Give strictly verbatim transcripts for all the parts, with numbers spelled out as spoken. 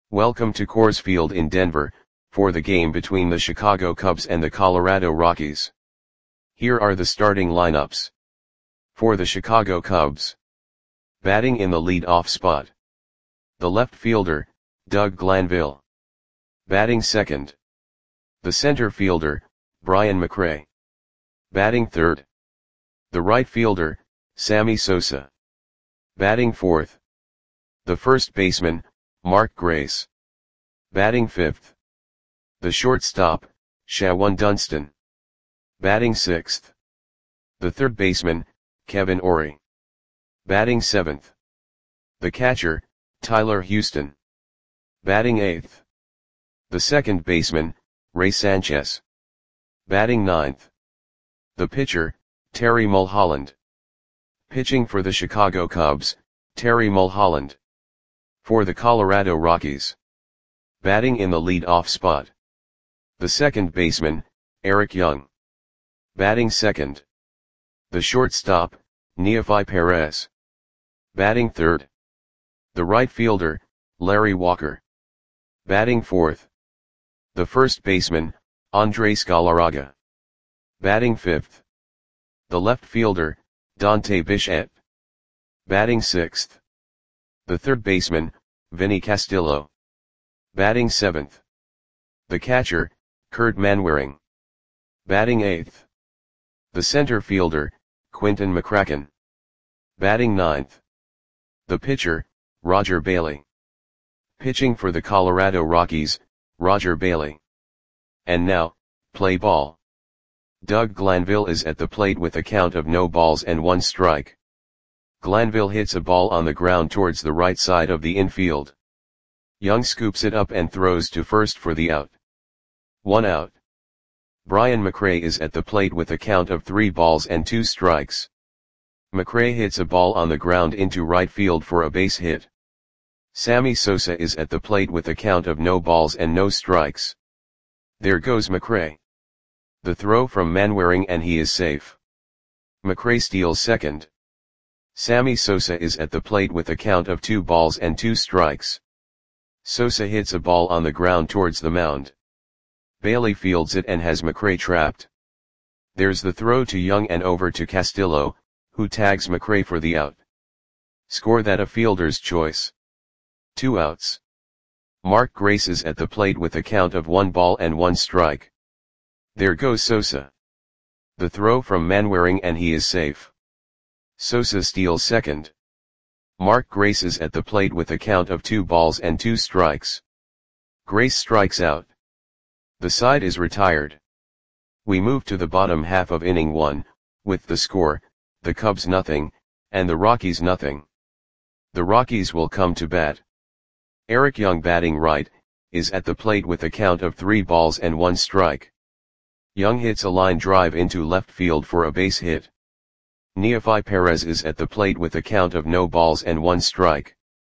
Welcome to Coors Field in Denver, for the game between the Chicago Cubs and the Colorado Rockies. Here are the starting lineups. For the Chicago Cubs. Batting in the lead-off spot. The left fielder, Doug Glanville. Batting second. The center fielder, Brian McRae. Batting third. The right fielder, Sammy Sosa. Batting fourth. The first baseman, Mark Grace. Batting fifth. The shortstop, Shawan Dunston. Batting sixth. The third baseman, Kevin Orie. Batting seventh. The catcher, Tyler Houston. Batting eighth. The second baseman, Ray Sanchez. Batting ninth. The pitcher, Terry Mulholland. Pitching for the Chicago Cubs, Terry Mulholland. For the Colorado Rockies. Batting in the lead-off spot. The second baseman, Eric Young. Batting second. The shortstop, Neefi Perez. Batting third. The right fielder, Larry Walker. Batting fourth. The first baseman, Andres Galarraga. Batting fifth. The left fielder, Dante Bichette. Batting sixth. The third baseman, Vinny Castillo. Batting seventh. The catcher, Kurt Manwaring. Batting eighth. The center fielder, Quinton McCracken. Batting ninth. The pitcher, Roger Bailey. Pitching for the Colorado Rockies, Roger Bailey. And now, play ball. Doug Glanville is at the plate with a count of no balls and one strike. Glanville hits a ball on the ground towards the right side of the infield. Young scoops it up and throws to first for the out. One out. Brian McRae is at the plate with a count of three balls and two strikes. McRae hits a ball on the ground into right field for a base hit. Sammy Sosa is at the plate with a count of no balls and no strikes. There goes McRae. The throw from Manwaring and he is safe. McRae steals second. Sammy Sosa is at the plate with a count of two balls and two strikes. Sosa hits a ball on the ground towards the mound. Bailey fields it and has McRae trapped. There's the throw to Young and over to Castillo, who tags McRae for the out. Score that a fielder's choice. Two outs. Mark Grace is at the plate with a count of one ball and one strike. There goes Sosa. The throw from Manwaring and he is safe. Sosa steals second. Mark Grace is at the plate with a count of two balls and two strikes. Grace strikes out. The side is retired. We move to the bottom half of inning one, with the score, the Cubs nothing, and the Rockies nothing. The Rockies will come to bat. Eric Young batting right, is at the plate with a count of three balls and one strike. Young hits a line drive into left field for a base hit. Neefi Perez is at the plate with a count of no balls and one strike.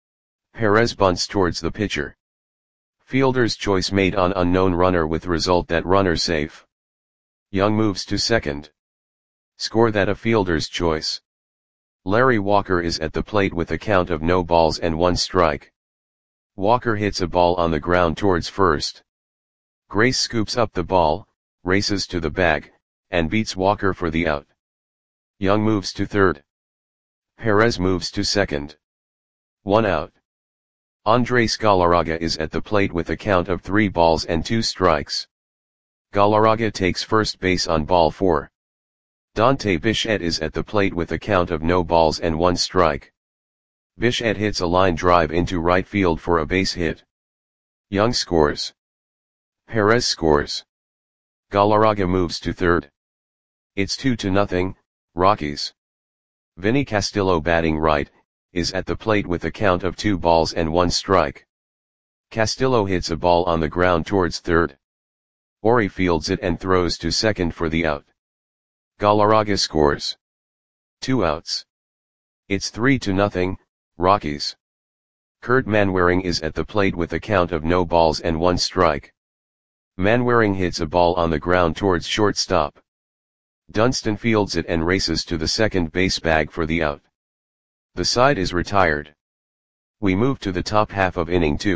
Perez bunts towards the pitcher. Fielder's choice made on unknown runner with result that runner safe. Young moves to second. Score that a fielder's choice. Larry Walker is at the plate with a count of no balls and one strike. Walker hits a ball on the ground towards first. Grace scoops up the ball, races to the bag, and beats Walker for the out. Young moves to third. Perez moves to second. One out. Andres Galarraga is at the plate with a count of three balls and two strikes. Galarraga takes first base on ball four. Dante Bichette is at the plate with a count of no balls and one strike. Bichette hits a line drive into right field for a base hit. Young scores. Perez scores. Galarraga moves to third. It's two to nothing, Rockies. Vinny Castillo batting right, is at the plate with a count of two balls and one strike. Castillo hits a ball on the ground towards third. Orie fields it and throws to second for the out. Galarraga scores. Two outs. It's three to nothing, Rockies. Kurt Manwaring is at the plate with a count of no balls and one strike. Manwaring hits a ball on the ground towards shortstop. Dunston fields it and races to the second base bag for the out. The side is retired. We move to the top half of inning two,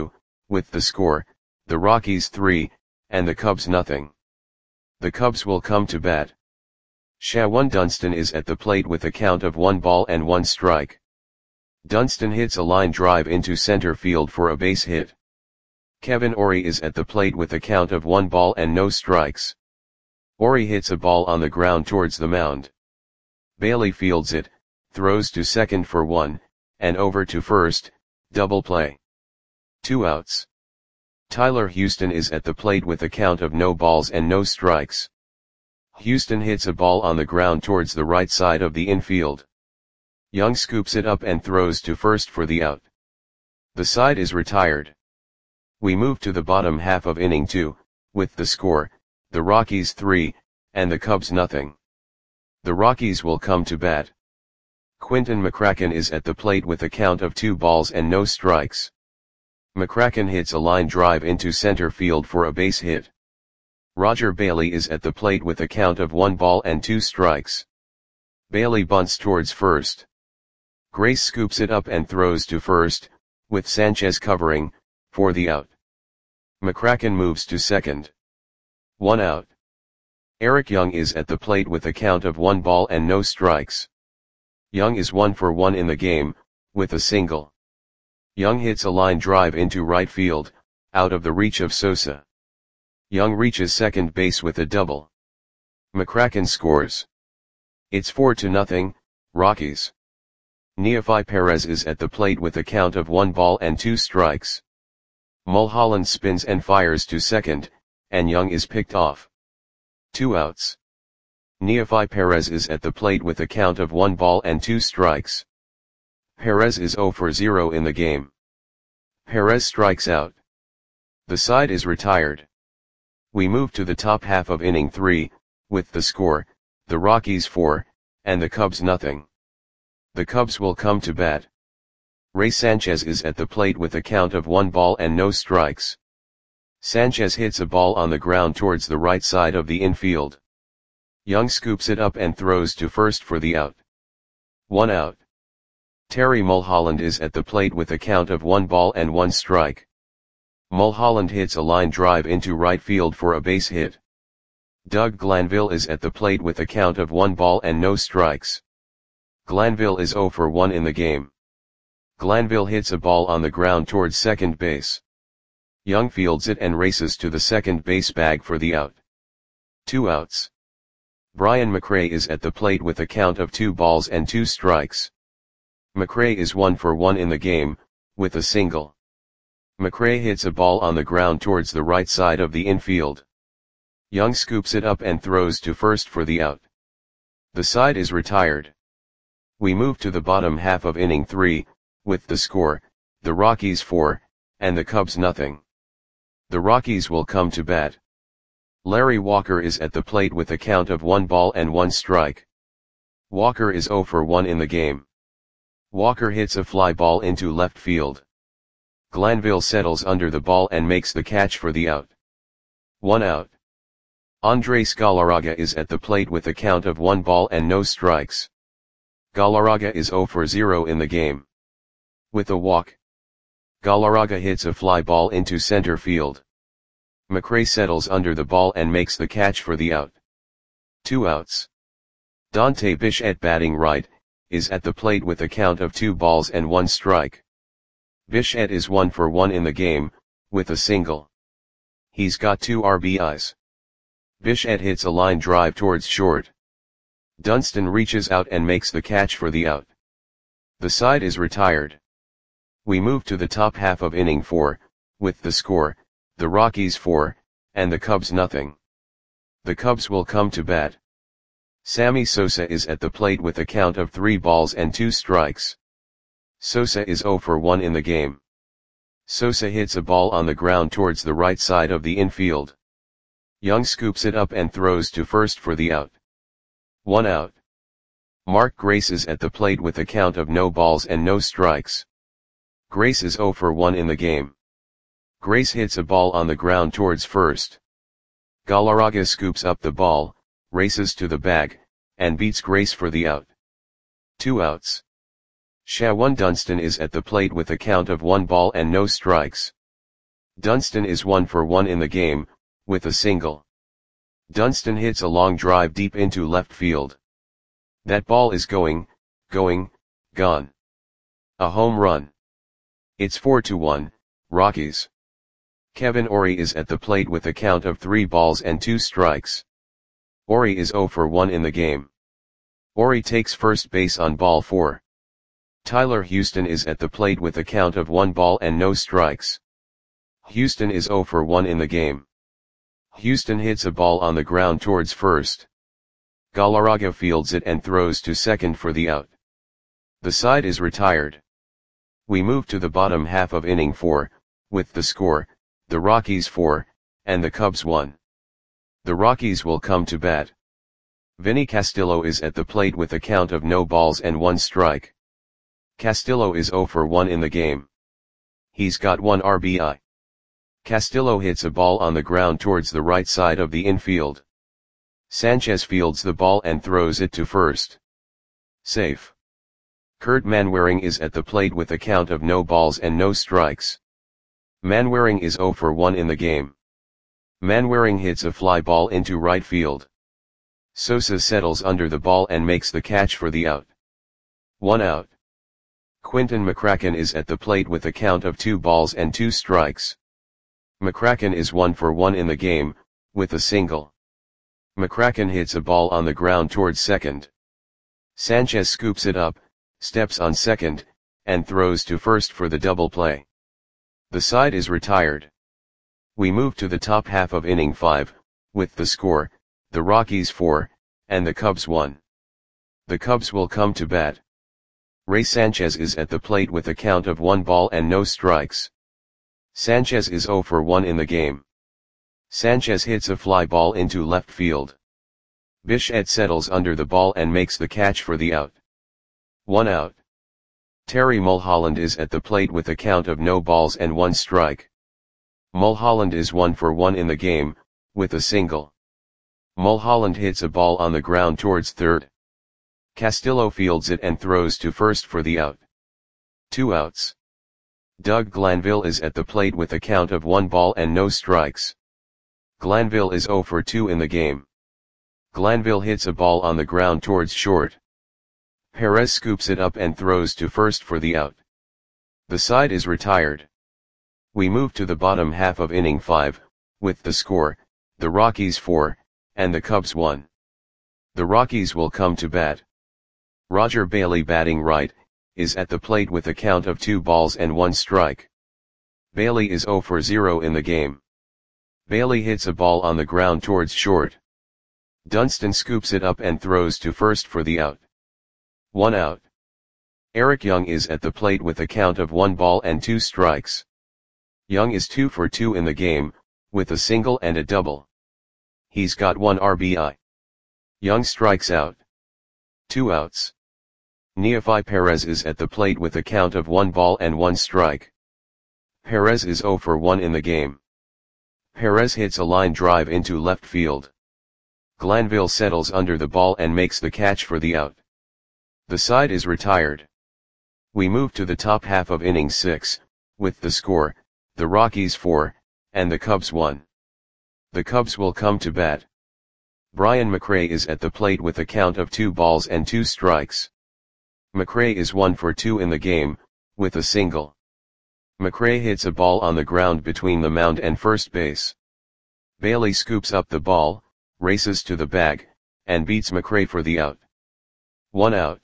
with the score, the Rockies three, and the Cubs nothing. The Cubs will come to bat. Shawan Dunston is at the plate with a count of one ball and one strike. Dunston hits a line drive into center field for a base hit. Kevin Orie is at the plate with a count of one ball and no strikes. Orie hits a ball on the ground towards the mound. Bailey fields it, throws to second for one, and over to first, double play. Two outs. Tyler Houston is at the plate with a count of no balls and no strikes. Houston hits a ball on the ground towards the right side of the infield. Young scoops it up and throws to first for the out. The side is retired. We move to the bottom half of inning two, with the score, the Rockies three, and the Cubs nothing. The Rockies will come to bat. Quinton McCracken is at the plate with a count of two balls and no strikes. McCracken hits a line drive into center field for a base hit. Roger Bailey is at the plate with a count of one ball and two strikes. Bailey bunts towards first. Grace scoops it up and throws to first, with Sanchez covering, for the out. McCracken moves to second. One out. Eric Young is at the plate with a count of one ball and no strikes. Young is one for one in the game, with a single. Young hits a line drive into right field, out of the reach of Sosa. Young reaches second base with a double. McCracken scores. It's four to nothing, Rockies. Neefi Perez is at the plate with a count of one ball and two strikes. Mulholland spins and fires to second, and Young is picked off. Two outs. Neefi Perez is at the plate with a count of one ball and two strikes. Perez is zero for zero in the game. Perez strikes out. The side is retired. We move to the top half of inning three, with the score, the Rockies four, and the Cubs nothing. The Cubs will come to bat. Ray Sanchez is at the plate with a count of one ball and no strikes. Sanchez hits a ball on the ground towards the right side of the infield. Young scoops it up and throws to first for the out. One out. Terry Mulholland is at the plate with a count of one ball and one strike. Mulholland hits a line drive into right field for a base hit. Doug Glanville is at the plate with a count of one ball and no strikes. Glanville is zero for one in the game. Glanville hits a ball on the ground towards second base. Young fields it and races to the second base bag for the out. Two outs. Brian McRae is at the plate with a count of two balls and two strikes. McRae is one for one in the game, with a single. McRae hits a ball on the ground towards the right side of the infield. Young scoops it up and throws to first for the out. The side is retired. We move to the bottom half of inning three, with the score, the Rockies four, and the Cubs nothing. The Rockies will come to bat. Larry Walker is at the plate with a count of one ball and one strike. Walker is zero for one in the game. Walker hits a fly ball into left field. Glanville settles under the ball and makes the catch for the out. One out. Andres Galarraga is at the plate with a count of one ball and no strikes. Galarraga is zero for zero in the game. With a walk. Galarraga hits a fly ball into center field. McRae settles under the ball and makes the catch for the out. Two outs. Dante Bichette batting right, is at the plate with a count of two balls and one strike. Bichette is one for one in the game, with a single. He's got two R B Is. Bichette hits a line drive towards short. Dunston reaches out and makes the catch for the out. The side is retired. We move to the top half of inning four, with the score, the Rockies four, and the Cubs nothing. The Cubs will come to bat. Sammy Sosa is at the plate with a count of three balls and two strikes. Sosa is zero for one in the game. Sosa hits a ball on the ground towards the right side of the infield. Young scoops it up and throws to first for the out. One out. Mark Grace is at the plate with a count of no balls and no strikes. Grace is zero for one in the game. Grace hits a ball on the ground towards first. Galarraga scoops up the ball, races to the bag, and beats Grace for the out. Two outs. Shawan Dunston is at the plate with a count of one ball and no strikes. Dunston is one for one in the game, with a single. Dunston hits a long drive deep into left field. That ball is going, going, gone. A home run. It's four to one, Rockies. Kevin Orie is at the plate with a count of three balls and two strikes. Orie is zero for one in the game. Orie takes first base on ball four. Tyler Houston is at the plate with a count of one ball and no strikes. Houston is zero for one in the game. Houston hits a ball on the ground towards first. Galarraga fields it and throws to second for the out. The side is retired. We move to the bottom half of inning four, with the score, the Rockies four, and the Cubs one. The Rockies will come to bat. Vinny Castillo is at the plate with a count of no balls and one strike. Castillo is zero for one in the game. He's got one R B I. Castillo hits a ball on the ground towards the right side of the infield. Sanchez fields the ball and throws it to first. Safe. Kurt Manwaring is at the plate with a count of no balls and no strikes. Manwaring is zero for one in the game. Manwaring hits a fly ball into right field. Sosa settles under the ball and makes the catch for the out. One out. Quinton McCracken is at the plate with a count of two balls and two strikes. McCracken is one for one in the game, with a single. McCracken hits a ball on the ground towards second. Sanchez scoops it up, steps on second, and throws to first for the double play. The side is retired. We move to the top half of inning five, with the score, the Rockies four, and the Cubs one. The Cubs will come to bat. Ray Sanchez is at the plate with a count of one ball and no strikes. Sanchez is zero for one in the game. Sanchez hits a fly ball into left field. Bichette settles under the ball and makes the catch for the out. One out. Terry Mulholland is at the plate with a count of no balls and one strike. Mulholland is one for one in the game, with a single. Mulholland hits a ball on the ground towards third. Castillo fields it and throws to first for the out. Two outs. Doug Glanville is at the plate with a count of one ball and no strikes. Glanville is zero for two in the game. Glanville hits a ball on the ground towards short. Perez scoops it up and throws to first for the out. The side is retired. We move to the bottom half of inning five, with the score, the Rockies four, and the Cubs one. The Rockies will come to bat. Roger Bailey, batting right, is at the plate with a count of two balls and one strike. Bailey is zero for zero in the game. Bailey hits a ball on the ground towards short. Dunston scoops it up and throws to first for the out. One out. Eric Young is at the plate with a count of one ball and two strikes. Young is two for two in the game, with a single and a double. He's got one R B I. Young strikes out. Two outs. Neefi Perez is at the plate with a count of one ball and one strike. Perez is zero for one in the game. Perez hits a line drive into left field. Glanville settles under the ball and makes the catch for the out. The side is retired. We move to the top half of inning six, with the score, the Rockies four, and the Cubs one. The Cubs will come to bat. Brian McRae is at the plate with a count of two balls and two strikes. McRae is one for two in the game, with a single. McRae hits a ball on the ground between the mound and first base. Bailey scoops up the ball, races to the bag, and beats McRae for the out. One out.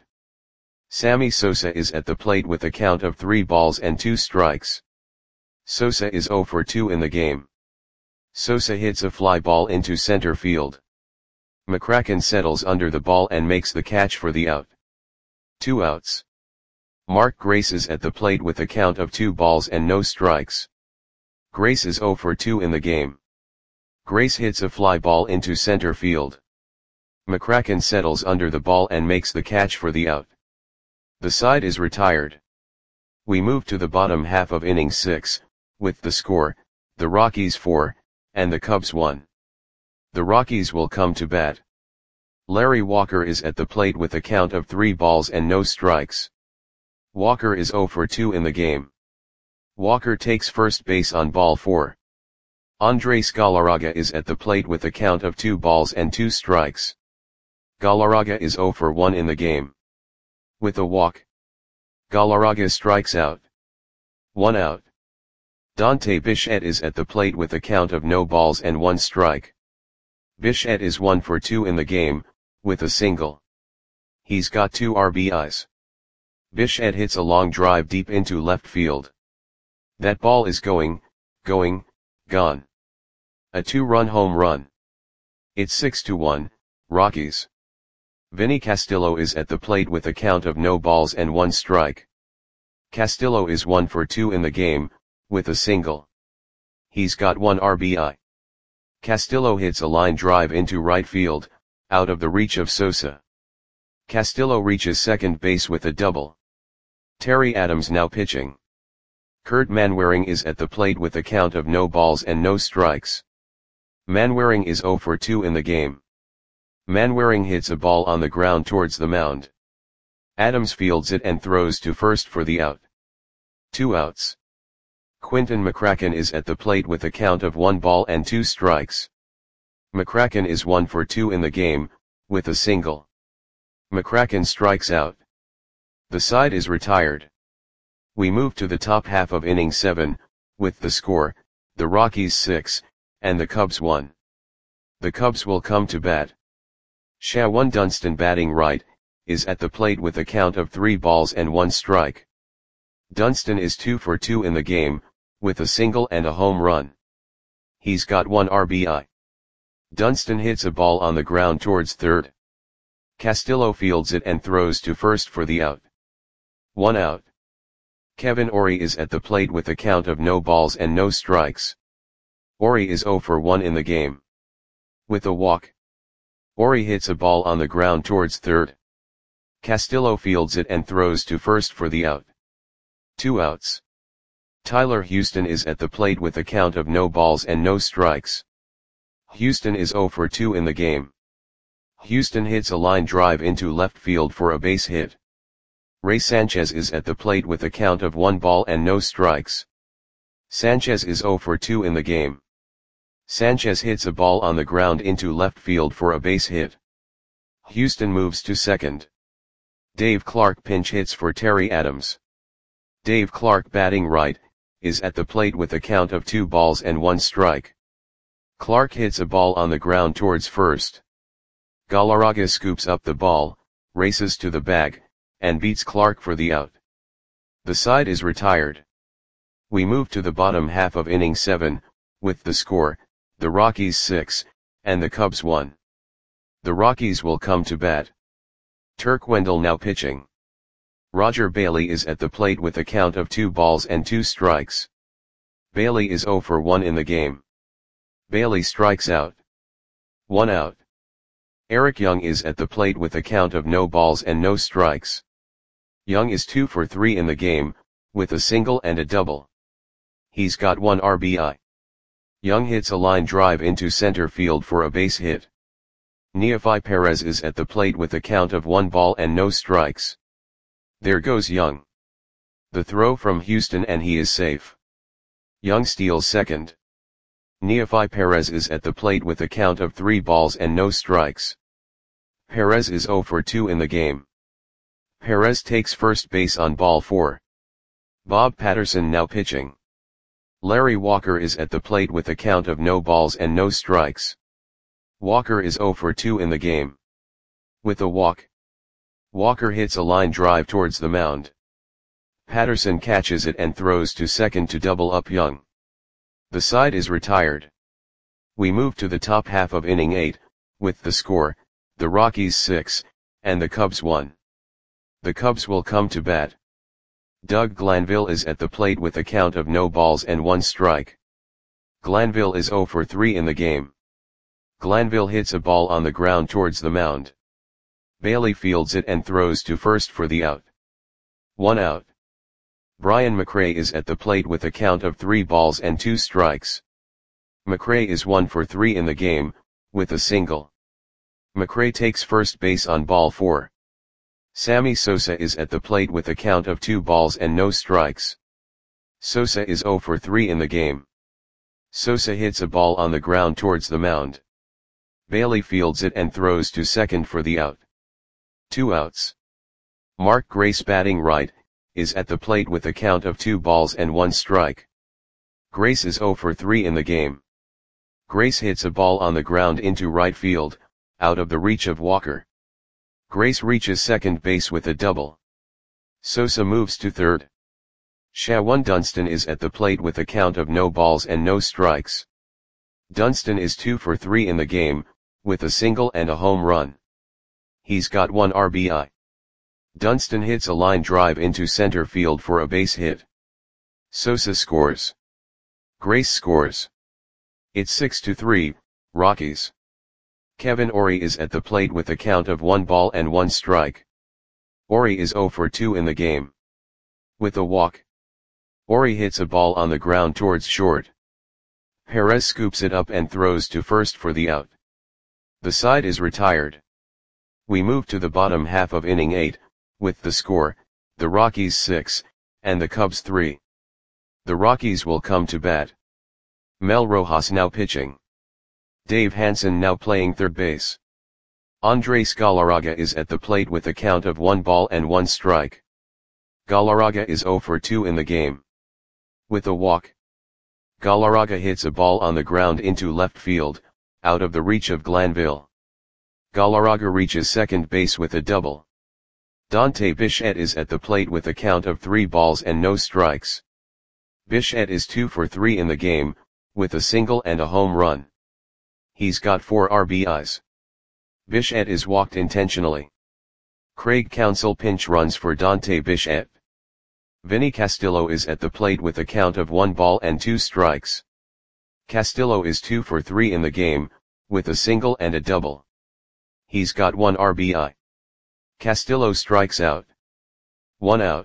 Sammy Sosa is at the plate with a count of three balls and two strikes. Sosa is zero for two in the game. Sosa hits a fly ball into center field. McCracken settles under the ball and makes the catch for the out. Two outs. Mark Grace is at the plate with a count of two balls and no strikes. Grace is zero for two in the game. Grace hits a fly ball into center field. McCracken settles under the ball and makes the catch for the out. The side is retired. We move to the bottom half of inning six, with the score, the Rockies four, and the Cubs one. The Rockies will come to bat. Larry Walker is at the plate with a count of three balls and no strikes. Walker is zero for two in the game. Walker takes first base on ball four. Andres Galarraga is at the plate with a count of two balls and two strikes. Galarraga is zero for one in the game. With a walk, Galarraga strikes out. One out. Dante Bichette is at the plate with a count of no balls and one strike. Bichette is one for two in the game, with a single. He's got two R B Is. Bichette hits a long drive deep into left field. That ball is going, going, gone. A two-run home run. It's six to one, Rockies. Vinny Castillo is at the plate with a count of no balls and one strike. Castillo is one for two in the game, with a single. He's got one R B I. Castillo hits a line drive into right field, out of the reach of Sosa. Castillo reaches second base with a double. Terry Adams now pitching. Kurt Manwaring is at the plate with a count of no balls and no strikes. Manwaring is zero for two in the game. Manwaring hits a ball on the ground towards the mound. Adams fields it and throws to first for the out. Two outs. Quinton McCracken is at the plate with a count of one ball and two strikes. McCracken is one for two in the game, with a single. McCracken strikes out. The side is retired. We move to the top half of inning seven, with the score, the Rockies six, and the Cubs one. The Cubs will come to bat. Shawn Dunston, batting right, is at the plate with a count of three balls and one strike. Dunston is two for two in the game, with a single and a home run. He's got one R B I. Dunston hits a ball on the ground towards third. Castillo fields it and throws to first for the out. One out. Kevin Orie is at the plate with a count of no balls and no strikes. Orie is zero for one in the game. With a walk, Orie hits a ball on the ground towards third. Castillo fields it and throws to first for the out. Two outs. Tyler Houston is at the plate with a count of no balls and no strikes. Houston is zero for two in the game. Houston hits a line drive into left field for a base hit. Ray Sanchez is at the plate with a count of one ball and no strikes. Sanchez is zero for two in the game. Sanchez hits a ball on the ground into left field for a base hit. Houston moves to second. Dave Clark pinch hits for Terry Adams. Dave Clark, batting right, is at the plate with a count of two balls and one strike. Clark hits a ball on the ground towards first. Galarraga scoops up the ball, races to the bag, and beats Clark for the out. The side is retired. We move to the bottom half of inning seven, with the score, the Rockies six, and the Cubs one. The Rockies will come to bat. Turk Wendell now pitching. Roger Bailey is at the plate with a count of two balls and two strikes. Bailey is zero for one in the game. Bailey strikes out. One out. Eric Young is at the plate with a count of no balls and no strikes. Young is two for three in the game, with a single and a double. He's got one R B I. Young hits a line drive into center field for a base hit. Neefi Perez is at the plate with a count of one ball and no strikes. There goes Young. The throw from Houston and he is safe. Young steals second. Neefi Perez is at the plate with a count of three balls and no strikes. Perez is zero for two in the game. Perez takes first base on ball four. Bob Patterson now pitching. Larry Walker is at the plate with a count of no balls and no strikes. Walker is zero for two in the game. With a walk, Walker hits a line drive towards the mound. Patterson catches it and throws to second to double up Young. The side is retired. We move to the top half of inning eight, with the score, the Rockies six, and the Cubs one. The Cubs will come to bat. Doug Glanville is at the plate with a count of no balls and one strike. Glanville is zero for three in the game. Glanville hits a ball on the ground towards the mound. Bailey fields it and throws to first for the out. One out. Brian McRae is at the plate with a count of three balls and two strikes. McRae is one for three in the game, with a single. McRae takes first base on ball four. Sammy Sosa is at the plate with a count of two balls and no strikes. Sosa is zero for three in the game. Sosa hits a ball on the ground towards the mound. Bailey fields it and throws to second for the out. Two outs. Mark Grace, batting right, is at the plate with a count of two balls and one strike. Grace is zero for three in the game. Grace hits a ball on the ground into right field, out of the reach of Walker. Grace reaches second base with a double. Sosa moves to third. Shawan Dunston is at the plate with a count of no balls and no strikes. Dunston is two for three in the game, with a single and a home run. He's got one R B I. Dunston hits a line drive into center field for a base hit. Sosa scores. Grace scores. It's six to three, Rockies. Kevin Orie is at the plate with a count of one ball and one strike. Orie is zero for two in the game. With a walk. Orie hits a ball on the ground towards short. Perez scoops it up and throws to first for the out. The side is retired. We move to the bottom half of inning eight, with the score, the Rockies six, and the Cubs three. The Rockies will come to bat. Mel Rojas now pitching. Dave Hansen now playing third base. Andres Galarraga is at the plate with a count of one ball and one strike. Galarraga is zero for two in the game. With a walk. Galarraga hits a ball on the ground into left field, out of the reach of Glanville. Galarraga reaches second base with a double. Dante Bichette is at the plate with a count of three balls and no strikes. Bichette is two for three in the game, with a single and a home run. He's got four R B Is. Bichette is walked intentionally. Craig Counsell pinch runs for Dante Bichette. Vinny Castillo is at the plate with a count of one ball and two strikes. Castillo is two for three in the game, with a single and a double. He's got one R B I. Castillo strikes out. One out.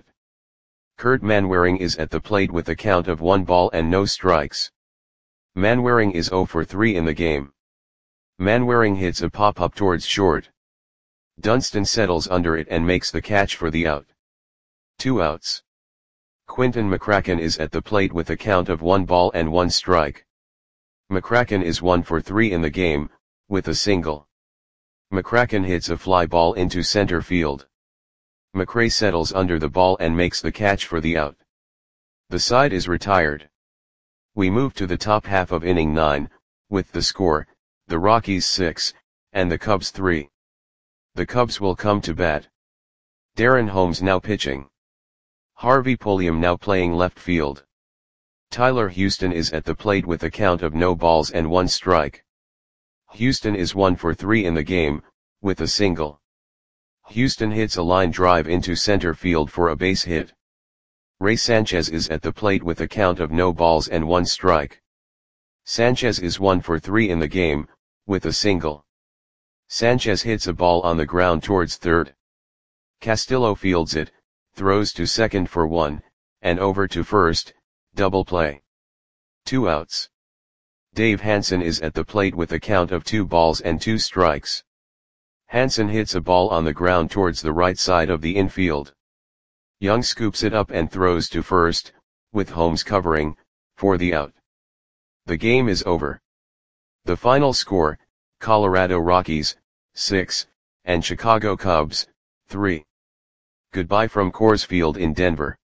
Kurt Manwaring is at the plate with a count of one ball and no strikes. Manwaring is zero for three in the game. Manwaring hits a pop-up towards short. Dunston settles under it and makes the catch for the out. Two outs. Quinton McCracken is at the plate with a count of one ball and one strike. McCracken is one for three in the game, with a single. McCracken hits a fly ball into center field. McRae settles under the ball and makes the catch for the out. The side is retired. We move to the top half of inning nine, with the score, the Rockies six, and the Cubs three. The Cubs will come to bat. Darren Holmes now pitching. Harvey Pulliam now playing left field. Tyler Houston is at the plate with a count of no balls and one strike. Houston is one for three in the game, with a single. Houston hits a line drive into center field for a base hit. Ray Sanchez is at the plate with a count of no balls and one strike. Sanchez is one for three in the game, with a single. Sanchez hits a ball on the ground towards third. Castillo fields it, throws to second for one, and over to first, double play. Two outs. Dave Hansen is at the plate with a count of two balls and two strikes. Hansen hits a ball on the ground towards the right side of the infield. Young scoops it up and throws to first, with Holmes covering, for the out. The game is over. The final score, Colorado Rockies, six, and Chicago Cubs, three. Goodbye from Coors Field in Denver.